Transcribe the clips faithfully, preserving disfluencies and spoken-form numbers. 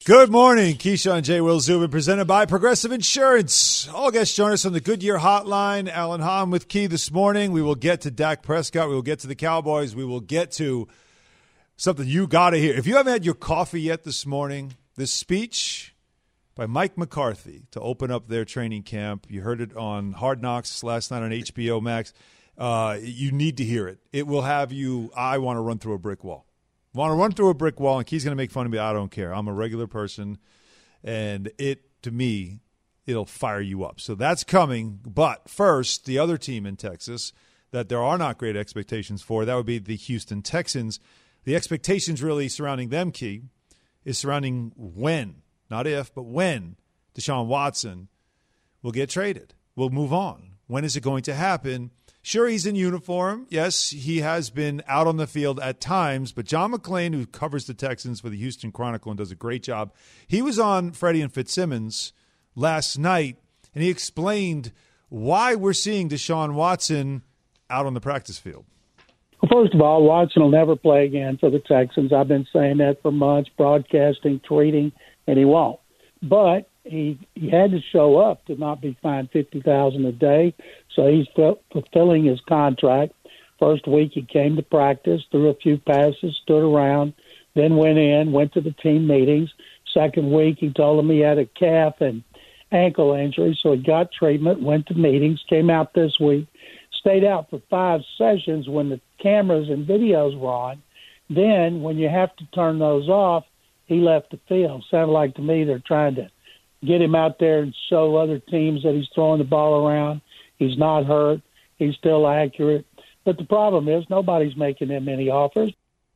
Good morning. Keyshawn J. Will Zubin, presented by Progressive Insurance. All guests join us on the Goodyear Hotline. Alan Hahn with Key this morning. We will get to Dak Prescott. We will get to the Cowboys. We will get to something you got to hear. If you haven't had your coffee yet this morning, this speech by Mike McCarthy to open up their training camp, you heard it on Hard Knocks last night on H B O Max. Uh, you need to hear it. It will have you, I want to run through a brick wall. Want to run through a brick wall, and Key's going to make fun of me. I don't care. I'm a regular person, and it, to me, it'll fire you up. So that's coming. But first, the other team in Texas that there are not great expectations for, that would be the Houston Texans. The expectations really surrounding them, Key, is surrounding when, not if, but when Deshaun Watson will get traded, will move on. When is it going to happen? Sure, he's in uniform. Yes, he has been out on the field at times. But John McClain, who covers the Texans for the Houston Chronicle and does a great job, he was on Freddie and Fitzsimmons last night, and he explained why we're seeing Deshaun Watson out on the practice field. Well, first of all, Watson will never play again for the Texans. I've been saying that for months, broadcasting, tweeting, and he won't. But he he had to show up to not be fined fifty thousand dollars a day, so he's fulfilling his contract. First week he came to practice, threw a few passes, stood around, then went in, went to the team meetings. Second week he told them he had a calf and ankle injury, so he got treatment, went to meetings, came out this week, stayed out for five sessions when the cameras and videos were on. Then when you have to turn those off, he left the field. Sounded like to me they're trying to get him out there and show other teams that he's throwing the ball around. He's not hurt. He's still accurate. But the problem is nobody's making him any offers.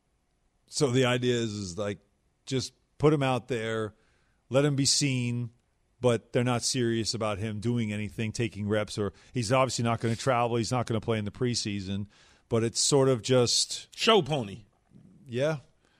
So the idea is, is like just put him out there, let him be seen, but they're not serious about him doing anything, taking reps, or he's obviously not going to travel. He's not going to play in the preseason. But it's sort of just – show pony. Yeah.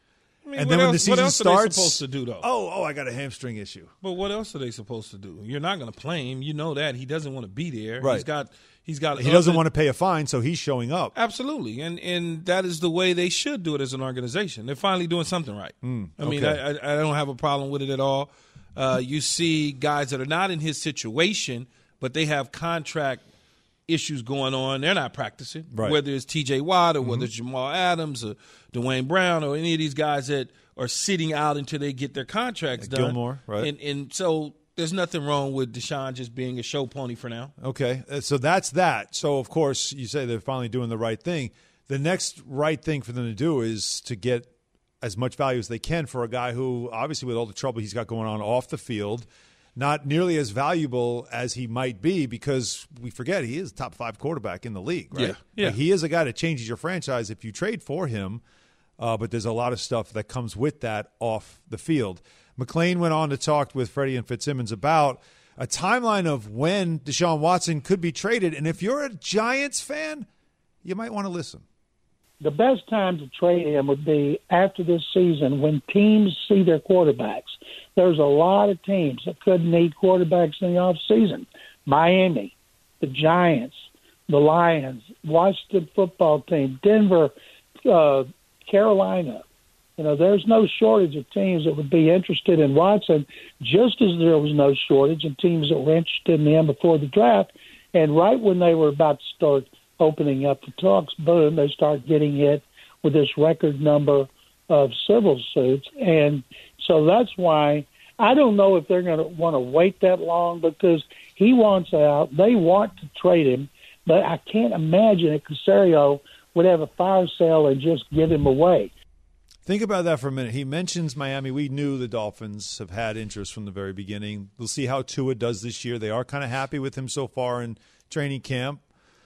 I mean, and what then when else, the season what else starts, are they supposed to do, though? Oh, oh, I got a hamstring issue. But what else are they supposed to do? You're not going to play him. You know that he doesn't want to be there. Right. He's got. He's got. He doesn't want to pay a fine, so he's showing up. Absolutely, and and that is the way they should do it as an organization. They're finally doing something right. Mm, I mean, okay. I, I don't have a problem with it at all. Uh, you see guys that are not in his situation, but they have contract issues going on. They're not practicing, right. Whether it's T J Watt or mm-hmm. whether it's Jamal Adams or Dwayne Brown or any of these guys that are sitting out until they get their contracts like done. Gilmore, right? And, and so there's nothing wrong with Deshaun just being a show pony for now. Okay, so that's that. So, of course, you say they're finally doing the right thing. The next right thing for them to do is to get as much value as they can for a guy who, obviously, with all the trouble he's got going on off the field, not nearly as valuable as he might be, because we forget he is a top five quarterback in the league, right? Yeah, yeah. Like, he is a guy that changes your franchise if you trade for him, uh, but there's a lot of stuff that comes with that off the field. McClain went on to talk with Freddie and Fitzsimmons about a timeline of when Deshaun Watson could be traded, and if you're a Giants fan, you might want to listen. The best time to trade him would be after this season when teams see their quarterbacks. There's a lot of teams that could need quarterbacks in the offseason. Miami, the Giants, the Lions, Washington football team, Denver, uh, Carolina. You know, there's no shortage of teams that would be interested in Watson, just as there was no shortage of teams that were interested in him before the draft. And right when they were about to start opening up the talks, boom, they start getting hit with this record number of civil suits. And so that's why I don't know if they're going to want to wait that long, because he wants out. They want to trade him, but I can't imagine that Caserio would have a fire sale and just give him away. Think about that for a minute. He mentions Miami. We knew the Dolphins have had interest from the very beginning. We'll see how Tua does this year. They are kind of happy with him so far in training camp.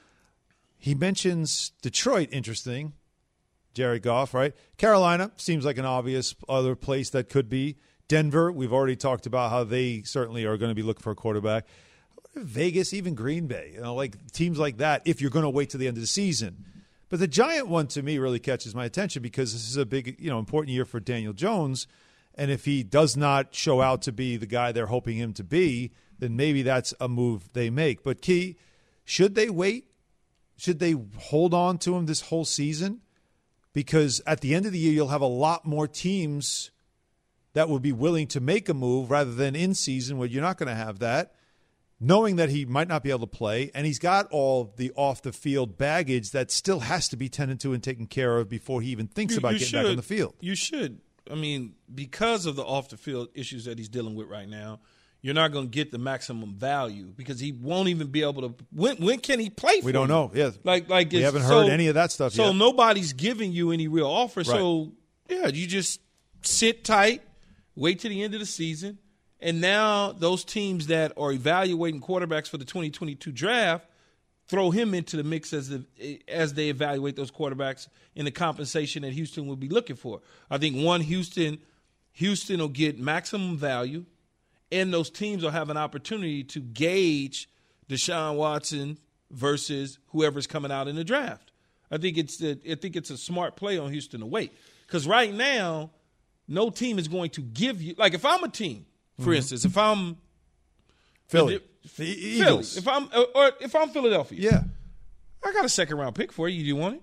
He mentions Detroit, interesting. Jared Goff, right? Carolina seems like an obvious other place that could be. Denver, we've already talked about how they certainly are going to be looking for a quarterback. Vegas, even Green Bay, you know, like teams like that, if you're going to wait till the end of the season. But the Giant one, to me, really catches my attention because this is a big, you know, important year for Daniel Jones. And if he does not show out to be the guy they're hoping him to be, then maybe that's a move they make. But, Key, should they wait? Should they hold on to him this whole season? Because at the end of the year, you'll have a lot more teams that would be willing to make a move rather than in season where you're not going to have that, knowing that he might not be able to play, and he's got all the off-the-field baggage that still has to be tended to and taken care of before he even thinks you, about you getting should, back on the field. You should. I mean, because of the off-the-field issues that he's dealing with right now, you're not going to get the maximum value because he won't even be able to – when when can he play for We don't you? know. Yeah. Like, like we haven't so, heard any of that stuff so yet. So nobody's giving you any real offer. Right. So, yeah, you just sit tight, wait till the end of the season. And now those teams that are evaluating quarterbacks for the twenty twenty-two draft throw him into the mix as the, as they evaluate those quarterbacks in the compensation that Houston will be looking for. I think, one, Houston Houston will get maximum value, and those teams will have an opportunity to gauge Deshaun Watson versus whoever's coming out in the draft. I think it's the, I think it's a smart play on Houston to wait. Because right now, no team is going to give you – like if I'm a team, for mm-hmm. instance, if I'm Philly, the Eagles, Philly, if I'm or if I'm Philadelphia, yeah, I got a second round pick for you. You want it?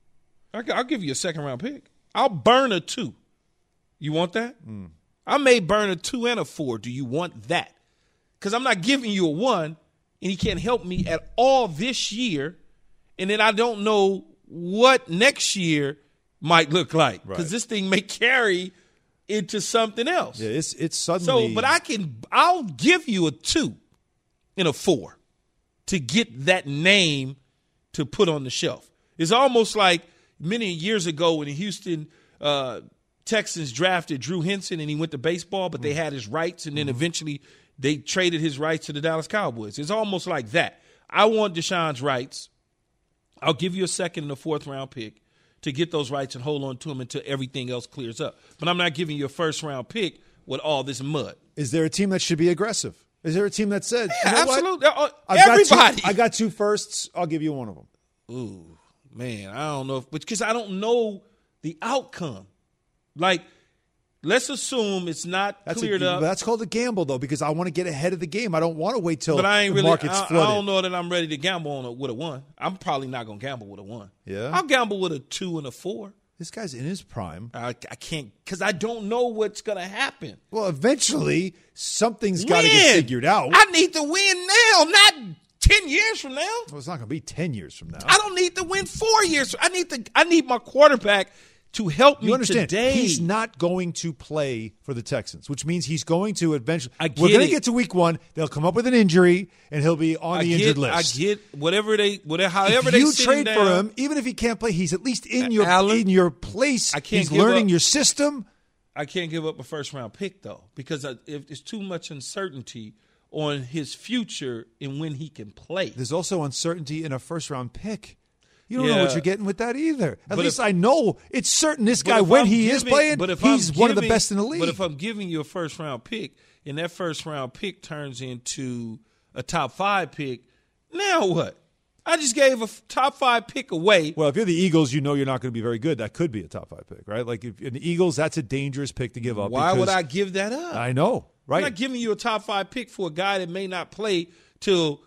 I, I'll give you a second round pick. I'll burn a two. You want that? Mm. I may burn a two and a four. Do you want that? Because I'm not giving you a one, and he can't help me at all this year, and then I don't know what next year might look like because right. this thing may carry into something else. Yeah, it's it's suddenly. So, but I can, I'll give you a two and a four to get that name to put on the shelf. It's almost like many years ago when the Houston uh, Texans drafted Drew Henson and he went to baseball, but mm-hmm. they had his rights, and then mm-hmm. eventually they traded his rights to the Dallas Cowboys. It's almost like that. I want Deshaun's rights. I'll give you a second and a fourth round pick to get those rights and hold on to them until everything else clears up. But I'm not giving you a first-round pick with all this mud. Is there a team that should be aggressive? Is there a team that said, yeah, you know absolutely. What? Everybody. Got two, I got two firsts. I'll give you one of them. Ooh, man, I don't know. Because I don't know the outcome. Like, let's assume it's not that's cleared a, up. That's called a gamble, though, because I want to get ahead of the game. I don't want to wait till but I ain't the really, market's I, flooded. I don't know that I'm ready to gamble on a, with a one. I'm probably not going to gamble with a one. Yeah? I'll gamble with a two and a four. This guy's in his prime. I, I can't because I don't know what's going to happen. Well, eventually, something's got to get figured out. I need to win now, not ten years from now. Well, it's not going to be ten years from now. I don't need to win four years. I need to. I need my quarterback to help me you understand, today. He's not going to play for the Texans, which means he's going to eventually. I get we're going to it. get to week one. They'll come up with an injury, and he'll be on I the get, injured list. I get whatever they, whatever, however if they you sit trade him for down, him, even if he can't play, he's at least in your Alan, in your place. I can't he's give learning up, your system. I can't give up a first round pick though, because I, if there's too much uncertainty on his future and when he can play. There's also uncertainty in a first round pick. You don't yeah. know what you're getting with that either. At but least if, I know it's certain this guy, when I'm he giving, is playing, but if he's I'm one of the giving, best in the league. But if I'm giving you a first round pick and that first round pick turns into a top five pick, now what? I just gave a top five pick away. Well, if you're the Eagles, you know you're not going to be very good. That could be a top five pick, right? Like if in the Eagles, that's a dangerous pick to give up. Why would I give that up? I know, right? I'm not giving you a top five pick for a guy that may not play till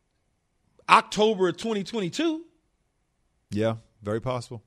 October of twenty twenty-two. Yeah, very possible.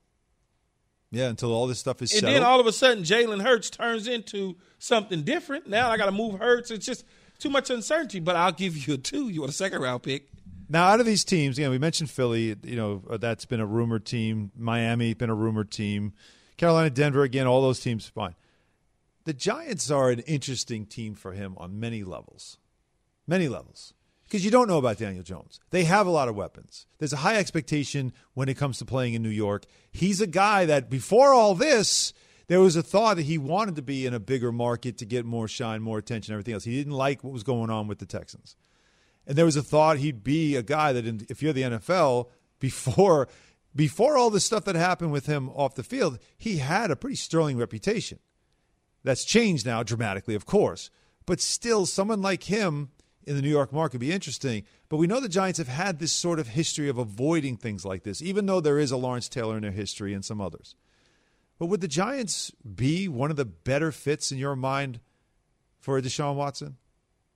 Yeah, until all this stuff is and settled. And then all of a sudden, Jalen Hurts turns into something different. Now I got to move Hurts. It's just too much uncertainty. But I'll give you a two. You want a second round pick? Now, out of these teams, again, we mentioned Philly. You know, that's been a rumored team. Miami, been a rumored team. Carolina, Denver, again, all those teams, fine. The Giants are an interesting team for him on many levels. Many levels. Because you don't know about Daniel Jones. They have a lot of weapons. There's a high expectation when it comes to playing in New York. He's a guy that before all this, there was a thought that he wanted to be in a bigger market to get more shine, more attention, everything else. He didn't like what was going on with the Texans. And there was a thought he'd be a guy that, in, if you're the N F L, before before all the stuff that happened with him off the field, he had a pretty sterling reputation. That's changed now dramatically, of course. But still, someone like him in the New York market would be interesting. But we know the Giants have had this sort of history of avoiding things like this, even though there is a Lawrence Taylor in their history and some others. But would the Giants be one of the better fits in your mind for a Deshaun Watson?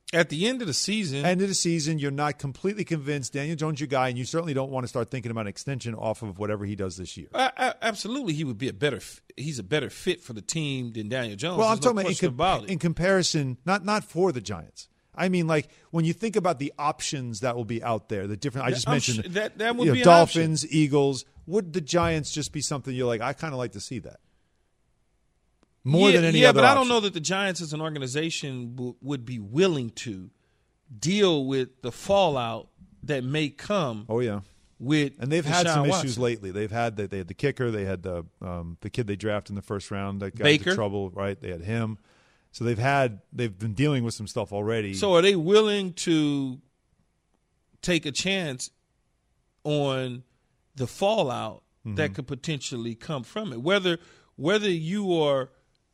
At the end of the season. End of the season, you're not completely convinced Daniel Jones your guy, and you certainly don't want to start thinking about an extension off of whatever he does this year. I, I, absolutely, he would be a better – he's a better fit for the team than Daniel Jones. Well, There's I'm no talking about in, com- about in comparison, not not for the Giants. I mean, like, when you think about the options that will be out there, the different – I just I'm mentioned sure that, that would you know, be an Dolphins, option. Eagles. Would the Giants just be something you're like, I kind of like to see that? More yeah, than any yeah, other but option. I don't know that the Giants as an organization w- would be willing to deal with the fallout that may come. Oh, yeah. With and they've Deshaun had some Watson. issues lately. They've had the, they had the kicker, they had the um, the kid they drafted in the first round that got Baker. into trouble, right? They had him. So they've had they've been dealing with some stuff already. So are they willing to take a chance on the fallout mm-hmm. that could potentially come from it? Whether whether you are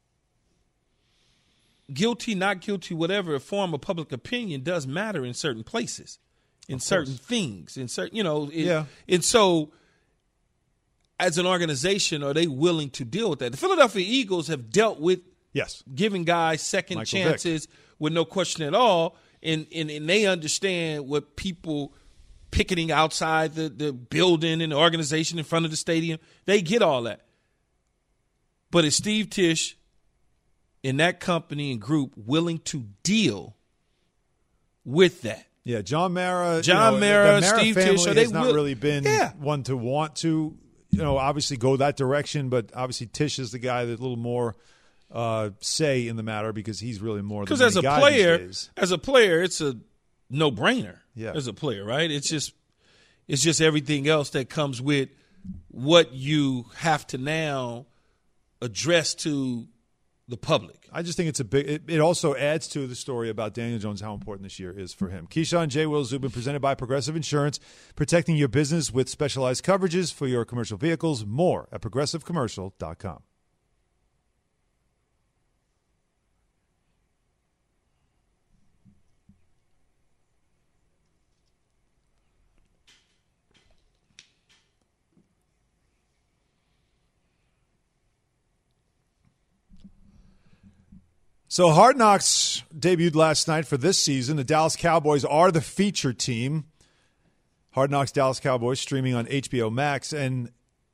guilty, not guilty, whatever form of public opinion does matter in certain places, in certain things, in certain, you know, it, yeah. And so, as an organization, are they willing to deal with that? The Philadelphia Eagles have dealt with yes, giving guys second Michael chances Vick. with no question at all, and, and and they understand what people picketing outside the, the building and the organization in front of the stadium, they get all that. But is Steve Tisch in that company and group willing to deal with that? Yeah, John Mara, John you know, Mara, the Mara Steve family Tisch, are they has not will- really been Yeah. one to want to, you know, obviously go that direction. But obviously Tisch is the guy that's a little more uh, say in the matter because he's really more. Because the as a guy player, these days. as a player, it's a no-brainer. Yeah. As a player, right? It's just, it's just everything else that comes with what you have to now address to the public. I just think it's a big. It, it also adds to the story about Daniel Jones, how important this year is for him. Keyshawn, J. Will Zubin, presented by Progressive Insurance, protecting your business with specialized coverages for your commercial vehicles. More at progressive commercial dot com. So Hard Knocks debuted last night for this season. The Dallas Cowboys are the feature team. Hard Knocks Dallas Cowboys streaming on H B O Max. And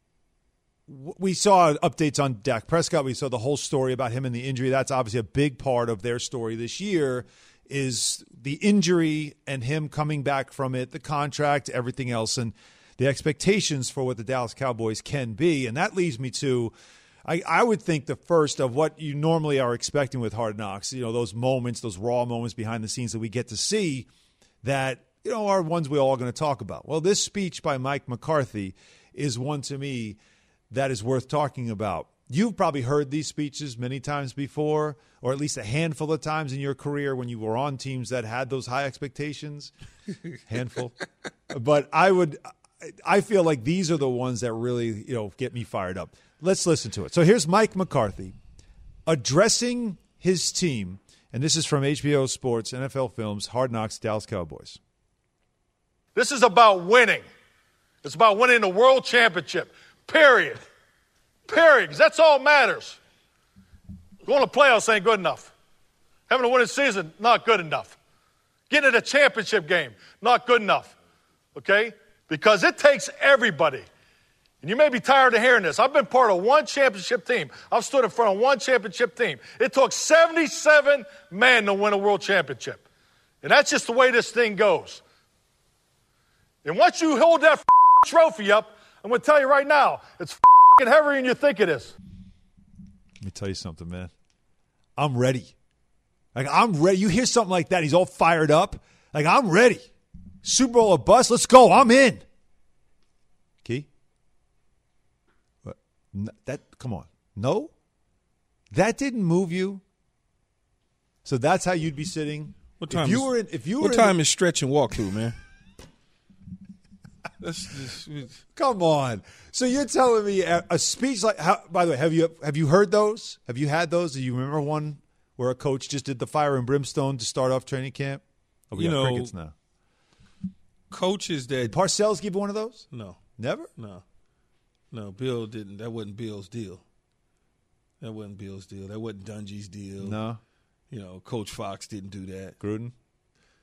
we saw updates on Dak Prescott. We saw the whole story about him and the injury. That's obviously a big part of their story this year is the injury and him coming back from it, the contract, everything else, and the expectations for what the Dallas Cowboys can be. And that leads me to I, I would think the first of what you normally are expecting with Hard Knocks, you know, those moments, those raw moments behind the scenes that we get to see that, you know, are ones we're all going to talk about. Well, this speech by Mike McCarthy is one to me that is worth talking about. You've probably heard these speeches many times before, or at least a handful of times in your career when you were on teams that had those high expectations. Handful. But I would, I feel like these are the ones that really, you know, get me fired up. Let's listen to it. So here's Mike McCarthy addressing his team, and this is from H B O Sports, N F L Films, Hard Knocks, Dallas Cowboys. This is about winning. It's about winning the world championship, period. Period, because that's all that matters. Going to playoffs ain't good enough. Having a winning season, not good enough. Getting to the championship game, not good enough. Okay? Because it takes everybody. And you may be tired of hearing this. I've been part of one championship team. I've stood in front of one championship team. It took seventy-seven men to win a world championship. And that's just the way this thing goes. And once you hold that trophy up, I'm going to tell you right now, it's heavier than you think it is. Let me tell you something, man. I'm ready. Like, I'm ready. You hear something like that, he's all fired up. Like, I'm ready. Super Bowl or bust, let's go. I'm in. Key? What? That, come on. No? That didn't move you? So that's how you'd be sitting? What time if you is, were in, if you what were time in, is stretch and walk through, man? That's just, come on. So you're telling me a, a speech like, how, by the way, have you have you heard those? Have you had those? Do you remember one where a coach just did the fire and brimstone to start off training camp? Oh, we you got know, crickets now. Coaches that Did Parcells give you one of those? no, Never? no, no. Bill didn't. That wasn't Bill's deal. That wasn't Bill's deal. That wasn't Dungy's deal. No. You know, Coach Fox didn't do that. Gruden?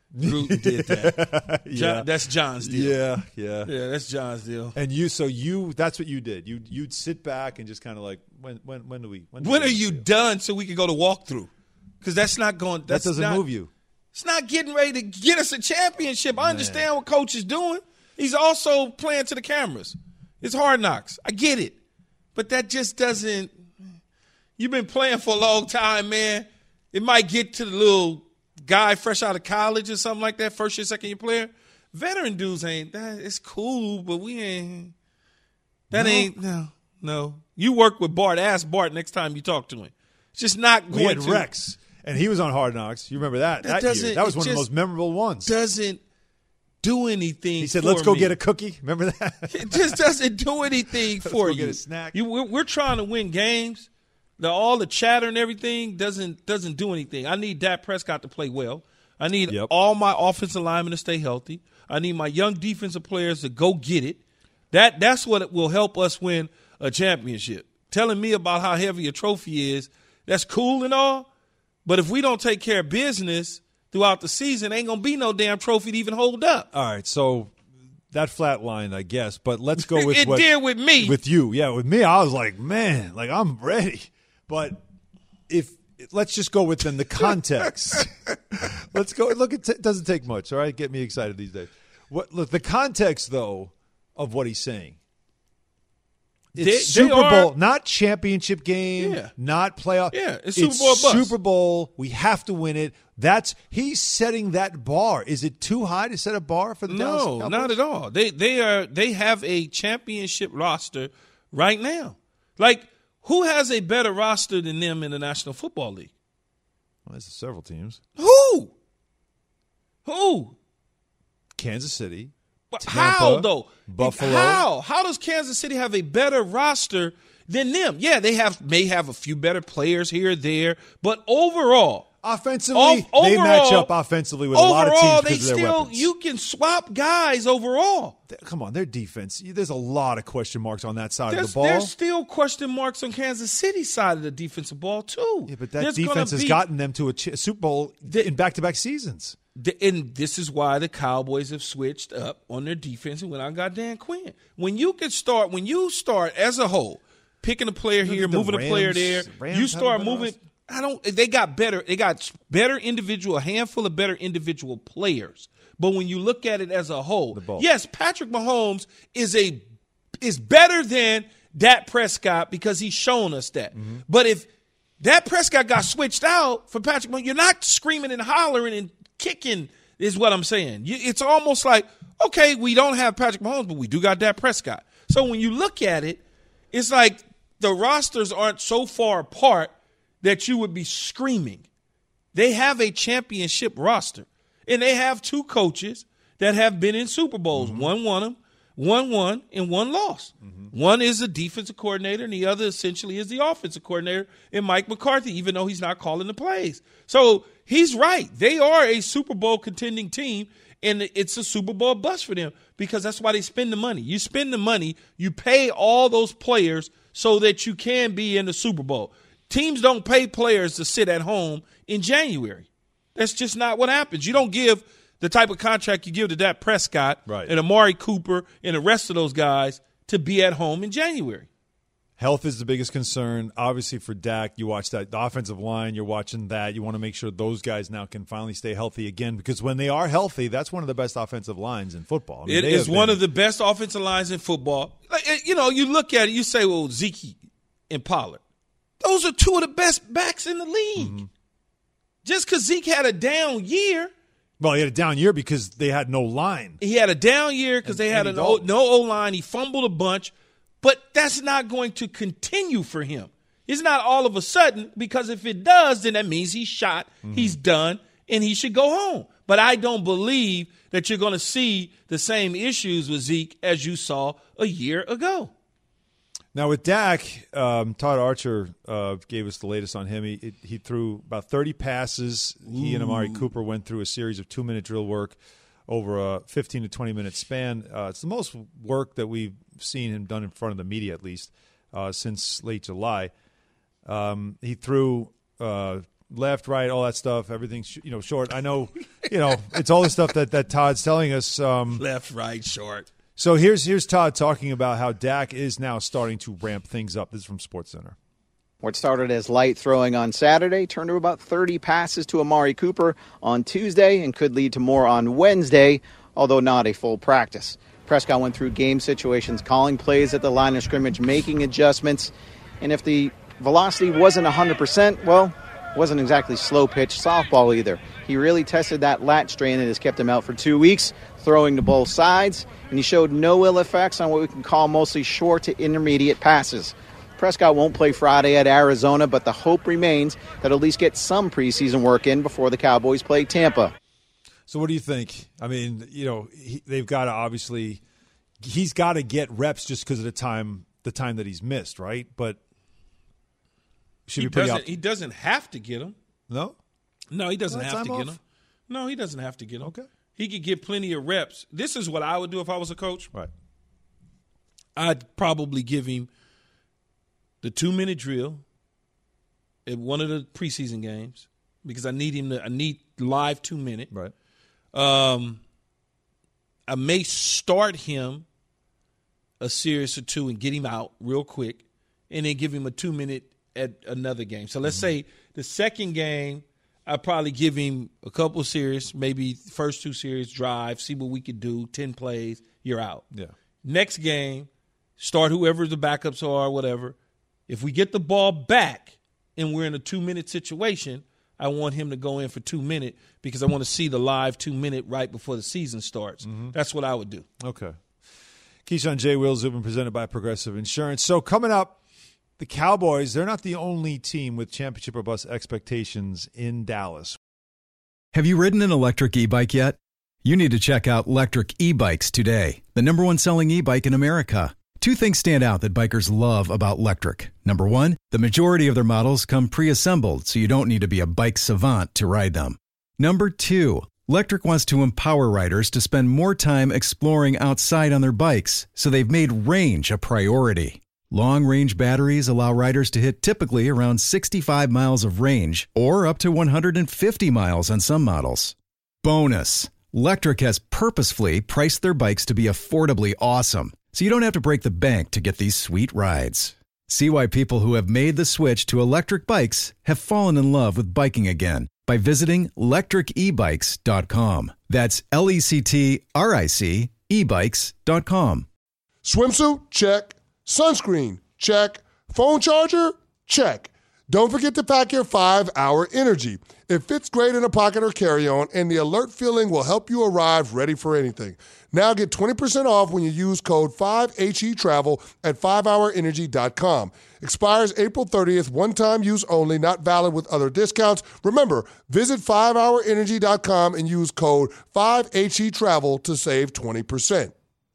Gruden did that. yeah. John, that's John's deal. Yeah, yeah. Yeah, that's John's deal. And you, so you, that's what you did. You, you'd sit back and just kind of like, when, when, when do we? When, do When we are you done so we can go to walkthrough? Because that's not going. That's that doesn't not, move you. It's not getting ready to get us a championship. I understand what Coach is doing. He's also playing to the cameras. It's Hard Knocks. I get it. But that just doesn't – you've been playing for a long time, man. It might get to the little guy fresh out of college or something like that, first year, second year player. Veteran dudes ain't – that. It's cool, but we ain't – that no. ain't – no, no. You work with Bart. Ask Bart next time you talk to him. It's just not going we had to – Rex. And he was on Hard Knocks. You remember that? That, that year. That was one of the most memorable ones. Doesn't do anything. He said, for "Let's go me. get a cookie." Remember that? It just doesn't do anything Let's for go you. Get a snack. you we're, we're trying to win games. The, all the chatter and everything doesn't doesn't do anything. I need Dak Prescott to play well. I need yep. all my offensive linemen to stay healthy. I need my young defensive players to go get it. That that's what will help us win a championship. Telling me about how heavy a trophy is, that's cool and all. But if we don't take care of business throughout the season, ain't going to be no damn trophy to even hold up. All right, so that flat line, I guess. But let's go with it what, did with me. With you. Yeah, with me, I was like, man, like I'm ready. But if let's just go within the context. Let's go. Look, it t- doesn't take much, all right? Get me excited these days. What, look, the context, though, of what he's saying. It's They- Super they are- Bowl, not championship game, Yeah. not playoff. Yeah, it's Super Bowl bust. Super Bowl. We have to win it. That's he's setting that bar. Is it too high to set a bar for the Dallas No, Cowboys? not at all. They they are they have a championship roster right now. Like, who has a better roster than them in the National Football League? Well, there's several teams. Who? Who? Kansas City. But Tampa, how though? Buffalo. How? How does Kansas City have a better roster than them? Yeah, they have may have a few better players here or there, but overall, Offensively, Ov- they match overall- up offensively with a lot of overall, teams they because of their still weapons. you can swap guys overall. Th- Come on, their defense. There's a lot of question marks on that side There's, of the ball. there's still question marks on Kansas City's side of the defensive ball too. Yeah, but that There's gonna defense has be- gotten them to a, ch- a Super Bowl The- in back-to-back seasons. The, and this is why the Cowboys have switched up on their defense and went out and got Dan Quinn. When you can start, when you start as a whole, picking a player Look here, at the moving a player Rams. there, Rams you have start a better moving. roster. I don't. They got better. They got better individual, a handful of better individual players. But when you look at it as a whole, yes, Patrick Mahomes is a is better than Dak Prescott because he's shown us that. Mm-hmm. But if Dak Prescott got switched out for Patrick Mahomes, you're not screaming and hollering and kicking. Is what I'm saying. You, it's almost like, okay, we don't have Patrick Mahomes, but we do got Dak Prescott. So when you look at it, it's like the rosters aren't so far apart that you would be screaming. They have a championship roster, and they have two coaches that have been in Super Bowls. Mm-hmm. One won them, one won, and one lost. Mm-hmm. One is a defensive coordinator, and the other essentially is the offensive coordinator in Mike McCarthy, even though he's not calling the plays. So he's right. They are a Super Bowl contending team, and it's a Super Bowl bust for them because that's why they spend the money. You spend the money, you pay all those players so that you can be in the Super Bowl. Teams don't pay players to sit at home in January. That's just not what happens. You don't give the type of contract you give to Dak Prescott right. and Amari Cooper and the rest of those guys to be at home in January. Health is the biggest concern. Obviously for Dak, you watch that. The offensive line, you're watching that. You want to make sure those guys now can finally stay healthy again because when they are healthy, that's one of the best offensive lines in football. I mean, it is one of the best offensive lines in football. Like, you know, you look at it, you say, well, Zeke and Pollard. Those are two of the best backs in the league. Mm-hmm. Just because Zeke had a down year. Well, he had a down year because they had no line. He had a down year because they had an o, no O-line. He fumbled a bunch. But that's not going to continue for him. It's not all of a sudden because if it does, then that means he's shot, mm-hmm. he's done, and he should go home. But I don't believe that you're going to see the same issues with Zeke as you saw a year ago. Now, with Dak, um, Todd Archer uh, gave us the latest on him. He, he threw about thirty passes. Ooh. He and Amari Cooper went through a series of two-minute drill work over a fifteen to twenty-minute span. Uh, it's the most work that we've seen him done in front of the media, at least, uh, since late July. Um, he threw uh, left, right, all that stuff. Everything's you know short. I know, you know, it's all the stuff that, that Todd's telling us. Um, left, right, short. So here's here's Todd talking about how Dak is now starting to ramp things up. This is from SportsCenter. What started as light throwing on Saturday turned to about thirty passes to Amari Cooper on Tuesday and could lead to more on Wednesday, although not a full practice. Prescott went through game situations, calling plays at the line of scrimmage, making adjustments, and if the velocity wasn't one hundred percent, well, wasn't exactly slow-pitch softball either. He really tested that lat strain that has kept him out for two weeks, throwing to both sides, and he showed no ill effects on what we can call mostly short to intermediate passes. Prescott won't play Friday at Arizona, but the hope remains that he'll at least get some preseason work in before the Cowboys play Tampa. So what do you think? I mean, you know, he, they've got to obviously – he's got to get reps just because of the time the time that he's missed, right? But should he be pretty doesn't. up- He doesn't have to get them. No? No, he doesn't Well, have to time get off? them. No, he doesn't have to get them. Okay. He could get plenty of reps. This is what I would do if I was a coach. Right. I'd probably give him the two-minute drill at one of the preseason games because I need him to. I need live two-minute. Right. Um, I may start him a series or two and get him out real quick, and then give him a two-minute at another game. So let's mm-hmm. say the second game, I'd probably give him a couple of series, maybe first two series, drive, see what we could do, ten plays, you're out. Yeah. Next game, start whoever the backups are, whatever. If we get the ball back and we're in a two-minute situation, I want him to go in for two minutes because I want to see the live two-minute right before the season starts. Mm-hmm. That's what I would do. Okay. Keyshawn J. Will Zubin, presented by Progressive Insurance. So coming up, the Cowboys, they're not the only team with championship or bust expectations in Dallas. Have you ridden an electric e-bike yet? You need to check out Lectric E-Bikes today, the number one selling e-bike in America. Two things stand out that bikers love about Lectric. Number one, the majority of their models come pre-assembled, so you don't need to be a bike savant to ride them. Number two, Lectric wants to empower riders to spend more time exploring outside on their bikes, so they've made range a priority. Long-range batteries allow riders to hit typically around sixty-five miles of range, or up to one hundred fifty miles on some models. Bonus, Lectric has purposefully priced their bikes to be affordably awesome, so you don't have to break the bank to get these sweet rides. See why people who have made the switch to electric bikes have fallen in love with biking again by visiting lectric e bikes dot com. That's L E C T R I C e bikes dot com. Swimsuit? Check. Sunscreen? Check. Phone charger? Check. Don't forget to pack your five hour Energy. It fits great in a pocket or carry-on, and the alert feeling will help you arrive ready for anything. Now get twenty percent off when you use code five H E Travel at five hour energy dot com. Expires April thirtieth, one-time use only, not valid with other discounts. Remember, visit five hour energy dot com and use code five H E Travel to save twenty percent.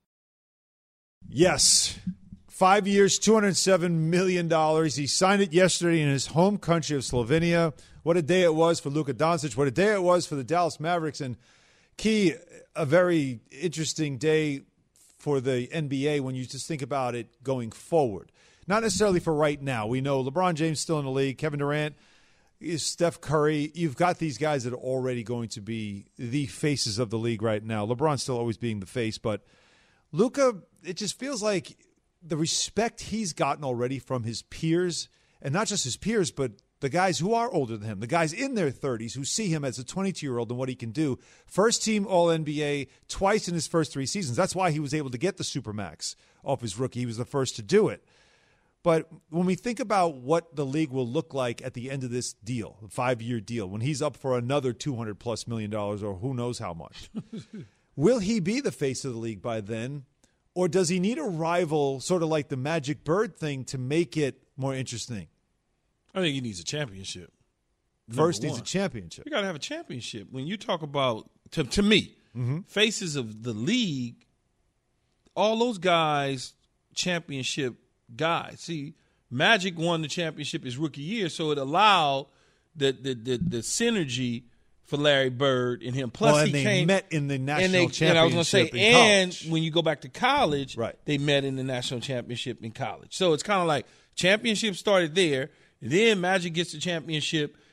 Yes. Five years, two hundred seven million dollars. He signed it yesterday in his home country of Slovenia. What a day it was for Luka Doncic. What a day it was for the Dallas Mavericks. And, Key, a very interesting day for the N B A when you just think about it going forward. Not necessarily for right now. We know LeBron James still in the league. Kevin Durant, Steph Curry. You've got these guys that are already going to be the faces of the league right now. LeBron's still always being the face. But Luka, it just feels like – the respect he's gotten already from his peers, and not just his peers, but the guys who are older than him, the guys in their thirties who see him as a twenty-two-year-old and what he can do. First team All N B A twice in his first three seasons. That's why he was able to get the Supermax off his rookie. He was the first to do it. But when we think about what the league will look like at the end of this deal, the five-year deal, when he's up for another two hundred plus million dollars or who knows how much, will he be the face of the league by then? Or does he need a rival, sort of like the Magic Bird thing, to make it more interesting? I think he needs a championship. First needs a championship. You got to have a championship. When you talk about, to, to me, mm-hmm. faces of the league, all those guys, championship guys. See, Magic won the championship his rookie year, so it allowed the the the, the synergy for Larry Bird and him. Plus, well, and he they came, met in the national and they, championship. And I was going to say, in and college. when you go back to college, right. they met in the national championship in college. So it's kind of like championship started there, then Magic gets the championship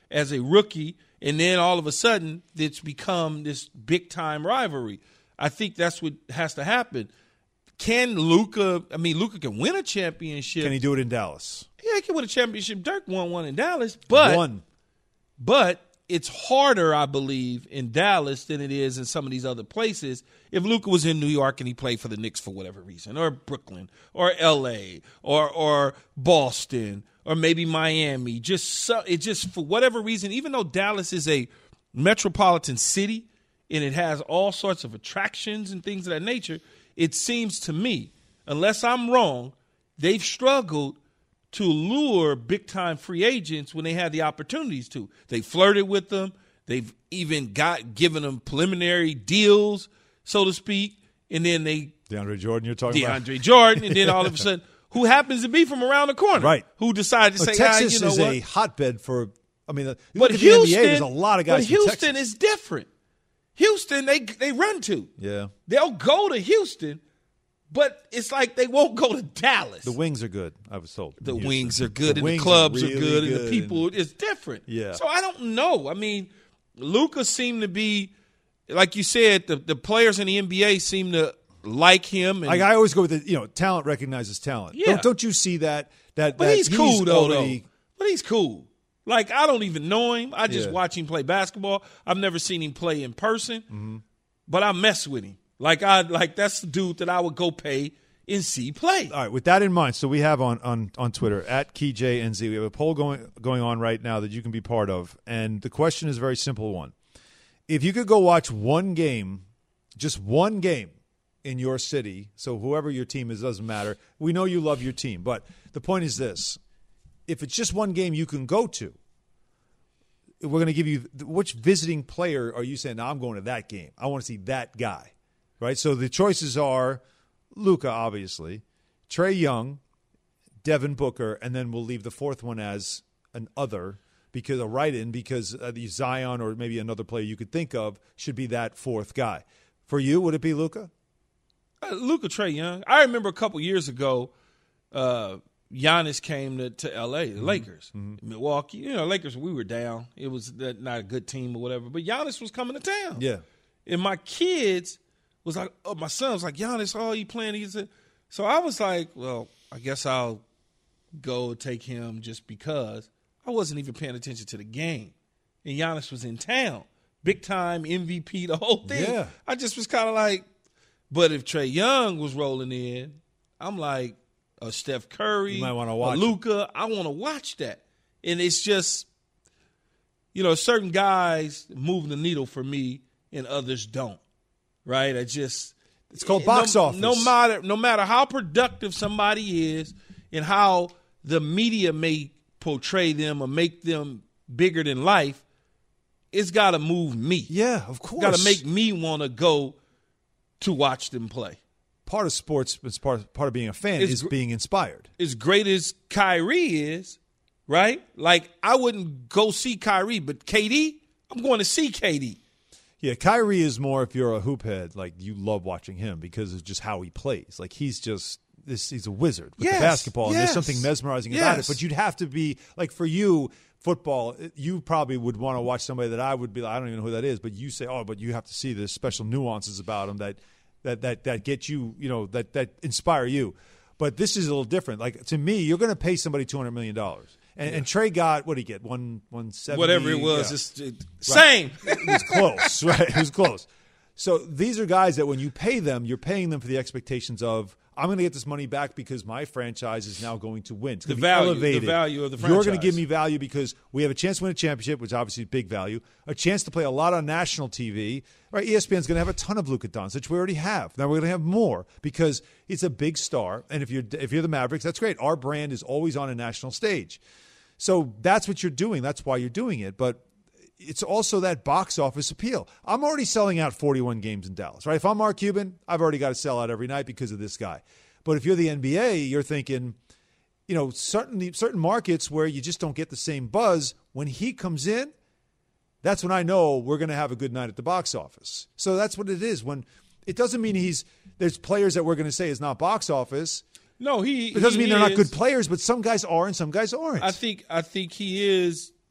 as a rookie, and then all of a sudden it's become this big-time rivalry. I think that's what has to happen. Can Luka – I mean, Luka can win a championship. Can he do it in Dallas? Yeah, he can win a championship. Dirk won one in Dallas. But, One. But it's harder, I believe, in Dallas than it is in some of these other places. If Luka was in New York and he played for the Knicks for whatever reason, or Brooklyn, or L A, or or Boston, or maybe Miami, just so, it just for whatever reason, even though Dallas is a metropolitan city and it has all sorts of attractions and things of that nature, it seems to me, unless I'm wrong, they've struggled to lure big-time free agents when they had the opportunities to. They flirted with them. They've even got given them preliminary deals, so to speak, and then they DeAndre Jordan, you're talking DeAndre about? DeAndre Jordan, and then all of a sudden, who happens to be from around the corner, Right? Who decided to Well, say, Texas ah, you know is what? a hotbed for. I mean, you But look at Houston, the N B A. There's a lot of guys. But from Houston Texas. is different. Houston, they they run to. Yeah. They'll go to Houston, but it's like they won't go to Dallas. The wings are good, I was told. The in Houston. wings are good, The and wings the clubs are, are, really good, and the good, people is different. Yeah. So I don't know. I mean, Luka seemed to be, like you said, the, the players in the N B A seem to like him. And, Like I always go with the, you know, talent recognizes talent. Yeah. Don't, don't you see that? That, but that he's cool though, already, though. But he's cool. Like I don't even know him. I just Yeah. watch him play basketball. I've never seen him play in person, Mm-hmm. but I mess with him. Like I like that's the dude that I would go pay and see play. All right, with that in mind, so we have on, on, on Twitter, at KeyJNZ, we have a poll going going on right now that you can be part of. And the question is a very simple one. If you could go watch one game, just one game in your city, so whoever your team is, doesn't matter. We know you love your team, but the point is this. If it's just one game you can go to, we're going to give you – which visiting player are you saying, no, I'm going to that game. I want to see that guy, right? So the choices are Luka, obviously, Trae Young, Devin Booker, and then we'll leave the fourth one as an other because a write-in because uh, the Zion or maybe another player you could think of should be that fourth guy. For you, would it be Luka? Uh, Luka, Trae Young. I remember a couple years ago, uh, Giannis came to, to L A, the mm-hmm. Lakers, mm-hmm. Milwaukee. You know, Lakers, we were down. It was not a good team or whatever. But Giannis was coming to town. Yeah. And my kids was like, oh, my son was like, Giannis, oh, you playing? He's a... So I was like, well, I guess I'll go take him just because. I wasn't even paying attention to the game. And Giannis was in town. Big time M V P, the whole thing. Yeah. I just was kind of like, but if Trae Young was rolling in, I'm like, uh, Steph Curry, you might want to watch Luka, I want to watch that. And it's just, you know, certain guys move the needle for me and others don't, right? I just – It's called box no, office. No matter, no matter how productive somebody is and how the media may portray them or make them bigger than life, it's got to move me. Yeah, of course. Got to make me want to go to watch them play. Part of sports, is part, part of being a fan It's is gr- being inspired. As great as Kyrie is, right? Like, I wouldn't go see Kyrie, but K D, I'm going to see K D. Yeah, Kyrie is more if you're a hoop head, like you love watching him because of just how he plays. Like he's just this he's a wizard with Yes, the basketball and yes, there's something mesmerizing about it. yes. But you'd have to be like for you, football, you probably would want to watch somebody that I would be like, I don't even know who that is, but you say, oh, but you have to see the special nuances about him that that that that get you, you know, that that inspire you. But this is a little different. Like to me, you're going to pay somebody two hundred million dollars. And, and Trae got, what did he get? One, one seventy? Whatever it was, Yeah. it's, it, same. It was close, right? It was close. So these are guys that when you pay them, you're paying them for the expectations of, I'm going to get this money back because my franchise is now going to win. It's going The to be value- elevated. the value of the You're going to franchise. give me value because we have a chance to win a championship, which obviously is big value, a chance to play a lot on national T V. Right? E S P N's going to have a ton of Luka Doncic. We already have. Now we're going to have more because it's a big star. And if you're if you're the Mavericks, that's great. Our brand is always on a national stage. So that's what you're doing. That's why you're doing it. But it's also that box office appeal. I'm already selling out forty-one games in Dallas, right? If I'm Mark Cuban, I've already got to sell out every night because of this guy. But if you're the N B A, you're thinking, you know, certain certain markets where you just don't get the same buzz. When he comes in, that's when I know we're going to have a good night at the box office. So that's what it is. When it doesn't mean he's there's players that we're going to say is not box office. No, he. It doesn't he mean they're is, not good players, but some guys are and some guys aren't. I think. I think he is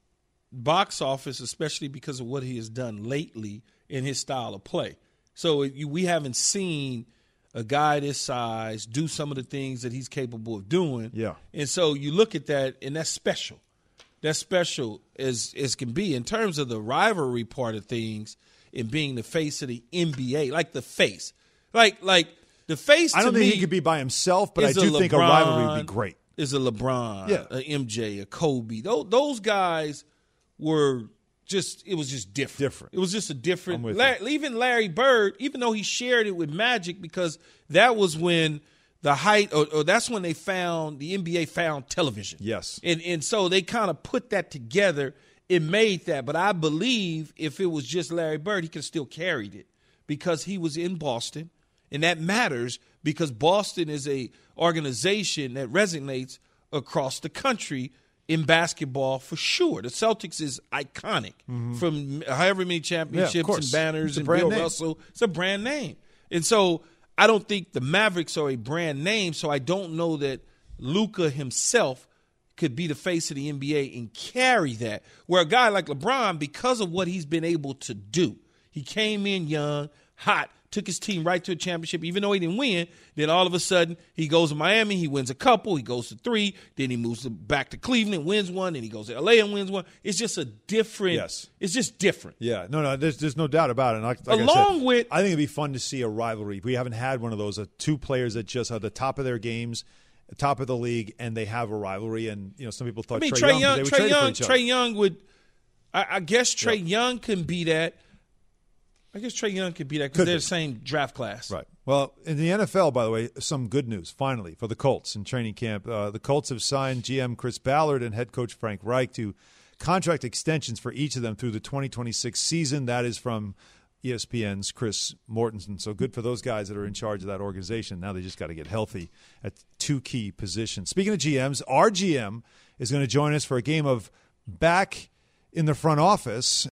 box office, especially because of what he has done lately in his style of play. So you, we haven't seen a guy this size do some of the things that he's capable of doing. Yeah. And so you look at that, and that's special. That's special as, as can be. In terms of the rivalry part of things and being the face of the N B A, like the face. Like, like the face to I don't me think he could be by himself, but I do a think a LeBron, rivalry would be great. Is a LeBron, yeah. a M J, a Kobe. Those, those guys were just, it was just different. Different. It was just a different. I'm with Larry, you. even Larry Bird, even though he shared it with Magic, because that was when the height, or, or that's when they found, the N B A found television. Yes. And, and so they kind of put that together. It made that. But I believe if it was just Larry Bird, he could still carried it because he was in Boston. And that matters because Boston is a organization that resonates across the country in basketball for sure. The Celtics is iconic mm-hmm. from however many championships yeah, and banners and Bill name. Russell. It's a brand name. And so I don't think the Mavericks are a brand name, so I don't know that Luka himself could be the face of the N B A and carry that. Where a guy like LeBron, because of what he's been able to do, he came in young, hot, took his team right to a championship, even though he didn't win. Then all of a sudden, he goes to Miami, he wins a couple, he goes to three, then he moves to, back to Cleveland, wins one, then he goes to L A and wins one. It's just a different yes. It's just different. Yeah, no, no, there's there's no doubt about it. And like, like Along I said, with, I think it'd be fun to see a rivalry. We haven't had one of those, uh, two players that just are the top of their games, top of the league, and they have a rivalry. And you know, some people thought I mean, Trae Trae Young, Young, they would Trae trade Young, for each other. Trae Young would. I, I guess Trae Yeah. Young can be that. I guess Trae Young could be that because Could they're be. the same draft class. Right. Well, in the N F L, by the way, some good news finally for the Colts in training camp. Uh, the Colts have signed G M Chris Ballard and head coach Frank Reich to contract extensions for each of them through the twenty twenty-six season. That is from E S P N's Chris Mortensen. So good for those guys that are in charge of that organization. Now they just got to get healthy at two key positions. Speaking of G Ms, our G M is going to join us for a game of Back in the Front Office.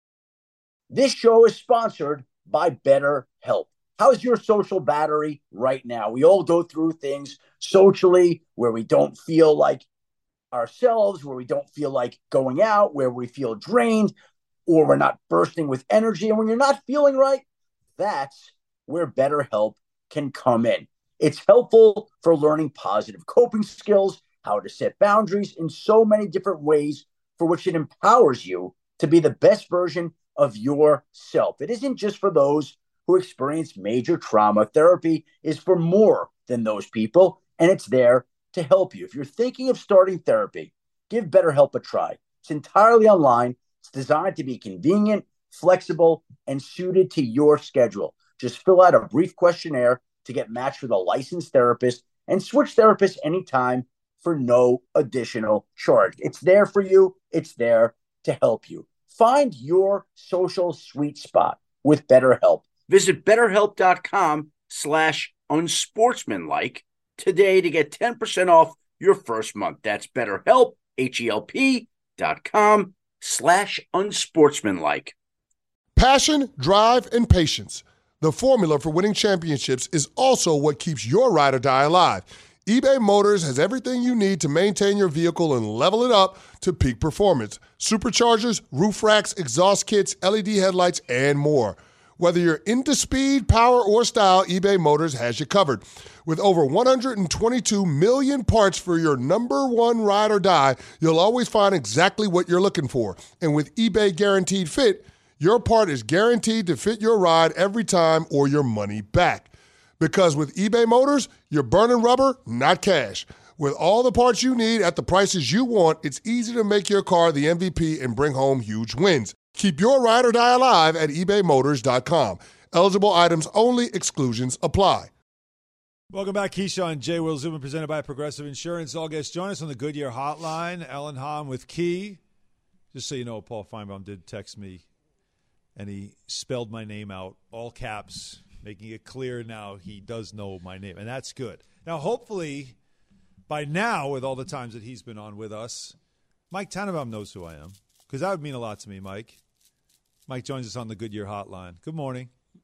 This show is sponsored by BetterHelp. How's your social battery right now? We all go through things socially where we don't feel like ourselves, where we don't feel like going out, where we feel drained, or we're not bursting with energy. And when you're not feeling right, that's where BetterHelp can come in. It's helpful for learning positive coping skills, how to set boundaries in so many different ways for which it empowers you to be the best version of yourself. It isn't just for those who experience major trauma. Therapy is for more than those people, and it's there to help you. If you're thinking of starting therapy, give BetterHelp a try. It's entirely online. It's designed to be convenient, flexible, and suited to your schedule. Just fill out a brief questionnaire to get matched with a licensed therapist and switch therapists anytime for no additional charge. It's there for you. It's there to help you. Find your social sweet spot with BetterHelp. Visit betterhelp.com slash unsportsmanlike today to get ten percent off your first month. That's BetterHelp, H-E-L-P dot com slash unsportsmanlike. Passion, drive, and patience. The formula for winning championships is also what keeps your ride or die alive. eBay Motors has everything you need to maintain your vehicle and level it up to peak performance. Superchargers, roof racks, exhaust kits, L E D headlights, and more. Whether you're into speed, power, or style, eBay Motors has you covered. With over one hundred twenty-two million parts for your number one ride or die, you'll always find exactly what you're looking for. And with eBay Guaranteed Fit, your part is guaranteed to fit your ride every time or your money back. Because with eBay Motors, you're burning rubber, not cash. With all the parts you need at the prices you want, it's easy to make your car the M V P and bring home huge wins. Keep your ride or die alive at ebay motors dot com. Eligible items only. Exclusions apply. Welcome back, Keyshawn and Jay Will Zubin, presented by Progressive Insurance. All guests join us on the Goodyear Hotline. Alan Hahn with Key. Just so you know, Paul Feinbaum did text me, and he spelled my name out, all caps, making it clear now he does know my name, and that's good. Now, hopefully, by now, with all the times that he's been on with us, Mike Tannenbaum knows who I am, because that would mean a lot to me, Mike. Mike joins us on the Goodyear Hotline. Good morning.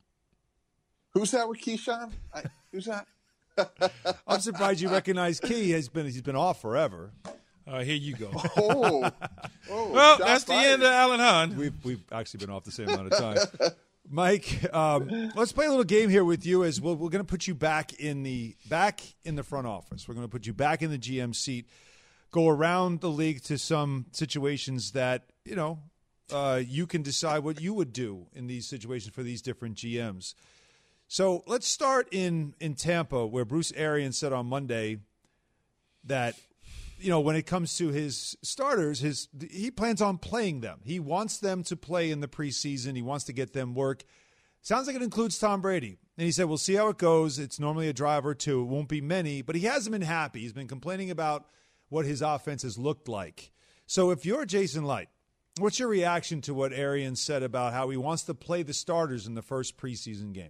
Who's that with Keyshawn? I, who's that? I'm surprised you recognize Key. He's been he's been off forever. Uh, here you go. Oh, oh well, that's the fired. end of Alan Hahn. We've we've actually been off the same amount of time. Mike, um, let's play a little game here with you. As we'll, we're going to put you back in the back in the front office. We're going to put you back in the G M seat. Go around the league to some situations that you know uh, you can decide what you would do in these situations for these different G Ms. So let's start in in Tampa, where Bruce Arians said on Monday that. You know, when it comes to his starters, his he plans on playing them. He wants them to play in the preseason. He wants to get them work. Sounds like it includes Tom Brady. And he said, we'll see how it goes. It's normally a drive or two. It won't be many. But he hasn't been happy. He's been complaining about what his offense has looked like. So if you're Jason Light, what's your reaction to what Arians said about how he wants to play the starters in the first preseason game?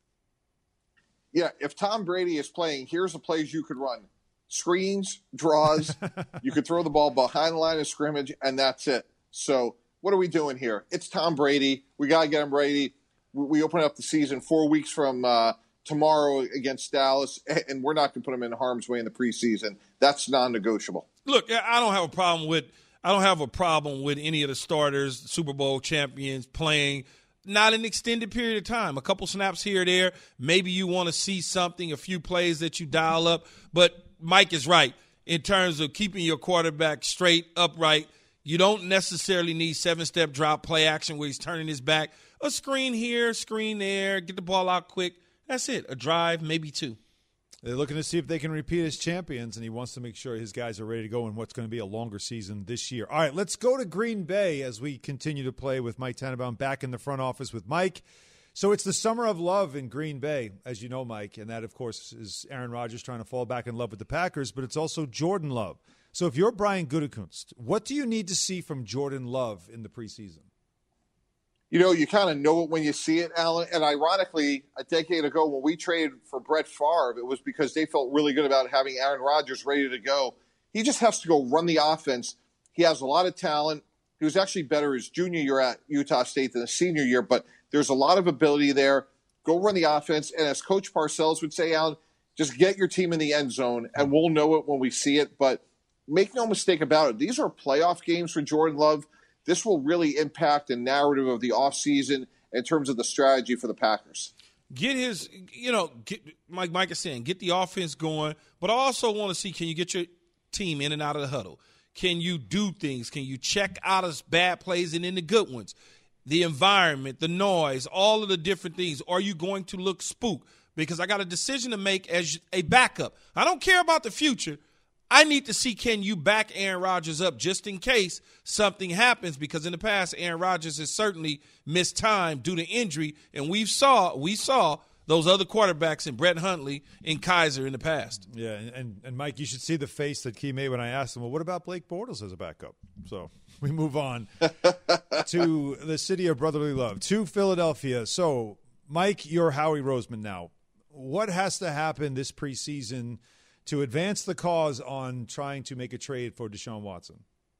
Yeah, if Tom Brady is playing, here's the plays you could run. Screens, draws, you could throw the ball behind the line of scrimmage, and that's it. So what are we doing here? It's Tom Brady. We got to get him ready. We open up the season four weeks from uh, tomorrow against Dallas, and we're not going to put him in harm's way in the preseason. That's non-negotiable. Look, I don't have a problem with I don't have a problem with any of the starters, Super Bowl champions, playing not an extended period of time, a couple snaps here or there. Maybe you want to see something, a few plays that you dial up, but Mike is right in terms of keeping your quarterback straight, upright. You don't necessarily need seven-step drop play action where he's turning his back. A screen here, screen there, get the ball out quick. That's it. A drive, maybe two. They're looking to see if they can repeat as champions, and he wants to make sure his guys are ready to go in what's going to be a longer season this year. All right, let's go to Green Bay as we continue to play with Mike Tannenbaum back in the front office with Mike. So it's the summer of love in Green Bay, as you know, Mike, and that, of course, is Aaron Rodgers trying to fall back in love with the Packers, but it's also Jordan Love. So if you're Brian Gutekunst, what do you need to see from Jordan Love in the preseason? You know, you kind of know it when you see it, Alan. And ironically, a decade ago when we traded for Brett Favre, it was because they felt really good about having Aaron Rodgers ready to go. He just has to go run the offense. He has a lot of talent. He was actually better his junior year at Utah State than his senior year, but there's a lot of ability there. Go run the offense. And as Coach Parcells would say, Alan, just get your team in the end zone, and we'll know it when we see it. But make no mistake about it. These are playoff games for Jordan Love. This will really impact the narrative of the offseason in terms of the strategy for the Packers. Get his, you know, get, like Mike is saying, get the offense going. But I also want to see, can you get your team in and out of the huddle? Can you do things? Can you check out of bad plays and in the good ones? The environment, the noise, all of the different things. Are you going to look spooked? Because I got a decision to make as a backup. I don't care about the future. I need to see, can you back Aaron Rodgers up just in case something happens? Because in the past, Aaron Rodgers has certainly missed time due to injury, and we saw we saw those other quarterbacks in Brett Hundley and Kaiser in the past. Yeah, and, and Mike, you should see the face that Key made when I asked him, well, what about Blake Bortles as a backup? So we move on to the city of brotherly love, to Philadelphia. So, Mike, you're Howie Roseman now. What has to happen this preseason to advance the cause on trying to make a trade for Deshaun Watson?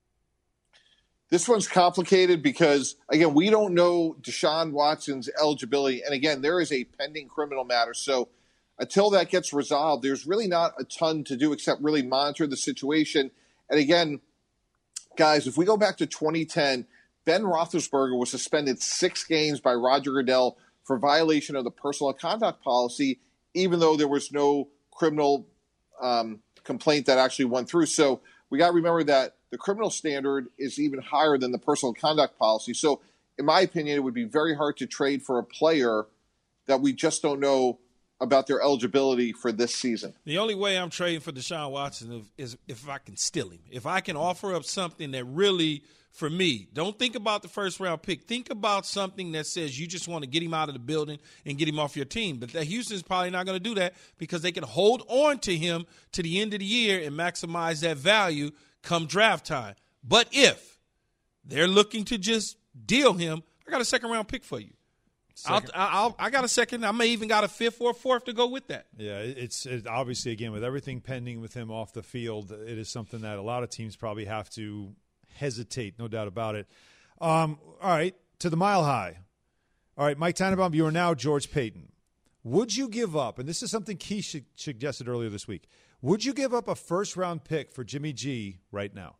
This one's complicated because, again, we don't know Deshaun Watson's eligibility. And, again, there is a pending criminal matter. So until that gets resolved, there's really not a ton to do except really monitor the situation. And, again, guys, if we go back to twenty ten, Ben Roethlisberger was suspended six games by Roger Goodell for violation of the personal conduct policy, even though there was no criminal um, complaint that actually went through. So we got to remember that the criminal standard is even higher than the personal conduct policy. So in my opinion, it would be very hard to trade for a player that we just don't know about their eligibility for this season. The only way I'm trading for Deshaun Watson is if I can steal him. If I can offer up something that really, for me, don't think about the first round pick. Think about something that says you just want to get him out of the building and get him off your team. But that Houston's probably not going to do that because they can hold on to him to the end of the year and maximize that value come draft time. But if they're looking to just deal him, I got a second round pick for you. I'll, I'll, I got a second. I may even got a fifth or a fourth to go with that. Yeah, it's it, obviously, again, with everything pending with him off the field, it is something that a lot of teams probably have to hesitate, no doubt about it. Um, all right, to the mile high. All right, Mike Tannenbaum, you are now George Paton. Would you give up, and this is something Keith suggested earlier this week, Would you give up a first-round pick for Jimmy G right now?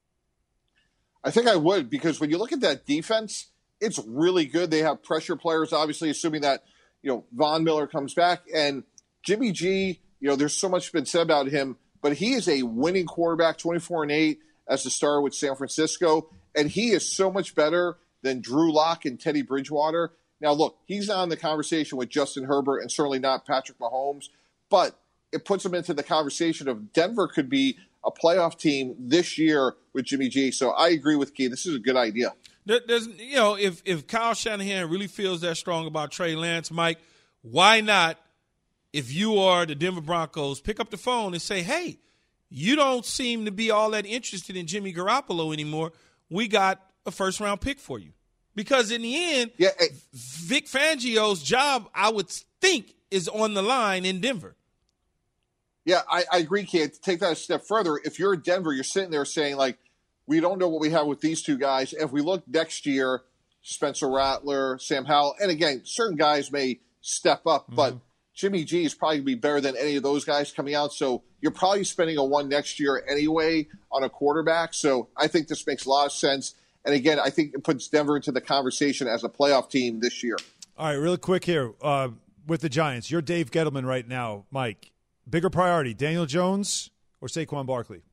I think I would, because when you look at that defense, it's really good. They have pressure players, obviously, assuming that, you know, Von Miller comes back. And Jimmy G, you know, there's so much been said about him, but he is a winning quarterback, twenty-four and eight as the star with San Francisco. And he is so much better than Drew Lock and Teddy Bridgewater. Now, look, he's not in the conversation with Justin Herbert and certainly not Patrick Mahomes, but it puts him into the conversation of Denver could be a playoff team this year with Jimmy G. So I agree with Key. This is a good idea. There's, you know, if, if Kyle Shanahan really feels that strong about Trey Lance, Mike, why not, if you are the Denver Broncos, pick up the phone and say, hey, you don't seem to be all that interested in Jimmy Garoppolo anymore. We got a first-round pick for you. Because in the end, yeah, hey. Vic Fangio's job, I would think, is on the line in Denver. Yeah, I, I agree, Kid. To take that a step further, if you're in Denver, you're sitting there saying, like, we don't know what we have with these two guys. If we look next year, Spencer Rattler, Sam Howell, and again, certain guys may step up, mm-hmm. but Jimmy G is probably going to be better than any of those guys coming out. So you're probably spending a one next year anyway on a quarterback. So I think this makes a lot of sense. And again, I think it puts Denver into the conversation as a playoff team this year. All right, real quick here uh, with the Giants. You're Dave Gettleman right now, Mike. Bigger priority, Daniel Jones or Saquon Barkley?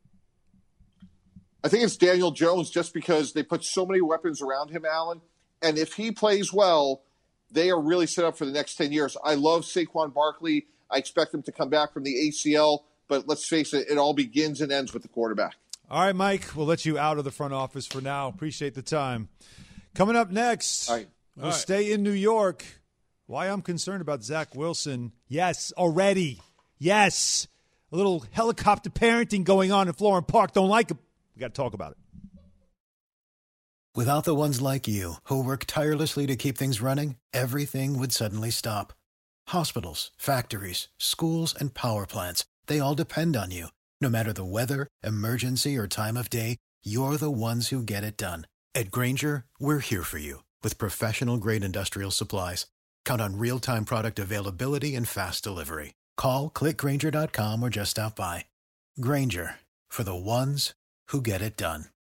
I think it's Daniel Jones just because they put so many weapons around him, Alan. And if he plays well, they are really set up for the next ten years. I love Saquon Barkley. I expect him to come back from the A C L. But let's face it, it all begins and ends with the quarterback. All right, Mike, we'll let you out of the front office for now. Appreciate the time. Coming up next, all right. we'll all right. stay in New York. Why I'm concerned about Zach Wilson. Yes, already. Yes. A little helicopter parenting going on in Florham Park. Don't like it. We got to talk about it. Without the ones like you, who work tirelessly to keep things running, everything would suddenly stop. Hospitals, factories, schools, and power plants, they all depend on you. No matter the weather, emergency, or time of day, you're the ones who get it done. At Grainger, we're here for you with professional-grade industrial supplies. Count on real-time product availability and fast delivery. Call, click Grainger dot com, or just stop by. Grainger, for the ones who get it done.